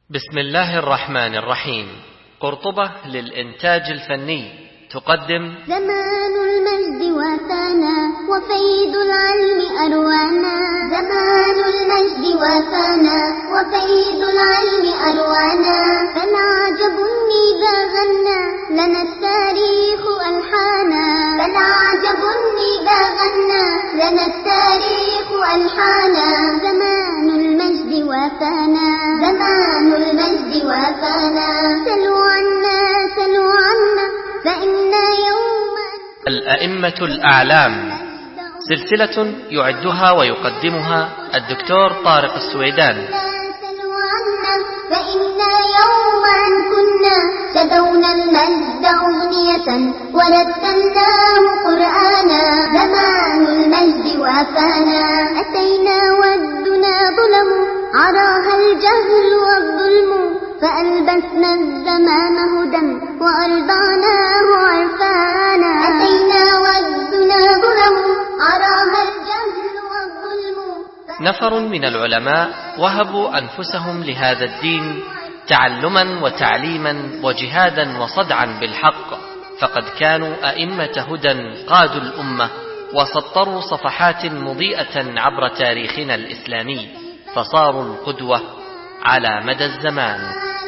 بسم الله الرحمن الرحيم. قرطبة للإنتاج الفني تقدم زمان المجد وفانا وفيض العلم أروانا. زمان المجد وفانا وفيض العلم أروانا. فالعجب إذا غنى لنا التاريخ ألحانا. فالعجب إذا غنى لنا التاريخ ألحانا. زمان المجد وفانا. زمان المجد وفانا. سلوا عنا سلوا عنا فإنا يوما. الأئمة الأعلام، سلسلة يعدها ويقدمها الدكتور طارق السويدان. سلوا عنا فإنا يوما كنا شدونا المجد أغنية ورتلناه قرآنا. زمان المجد وفانا. أتينا ودنا ظلم عراها الجهل والظلم. فألبسنا الزمان هدى وأرضعناه عرفانا. أتينا ودنا ظلم عراها الجهل والظلم. نفر من العلماء وهبوا أنفسهم لهذا الدين تعلما وتعليما وجهادا وصدعا بالحق، فقد كانوا أئمة هدى قادوا الأمة وسطروا صفحات مضيئة عبر تاريخنا الإسلامي، فصاروا القدوة على مدى الزمان.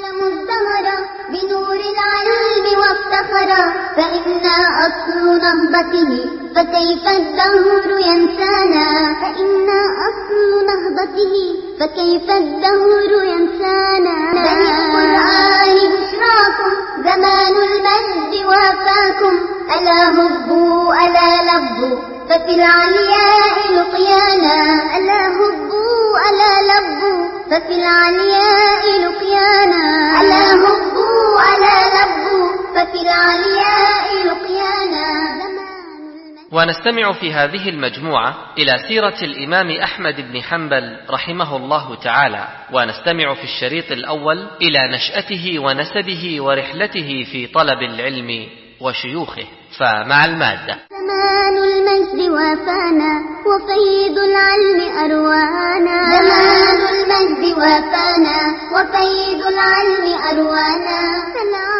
بنور العلم وافتخرا. فإنا أصل نهضته فكيف الدهر ينسانا. فإنا أصل نهضته فكيف الدهر ينسانا. بني القرآن بشراكم زمان المجد وافاكم. ألا هبوا ألا لبوا ففي العلياء لقيانا. ألا هبوا ألا لبوا ففي العلياء لقيانا. ألا هبوا ألا لبوا ففي العلياء لقيانا. ونستمع في هذه المجموعة إلى سيرة الإمام أحمد بن حنبل رحمه الله تعالى، ونستمع في الشريط الأول إلى نشأته ونسبه ورحلته في طلب العلم وشيوخه. فمع المادة. زمان المجد وفانا وفيض العلم أروانا. زمان المجد وفانا وفيض العلم أروانا.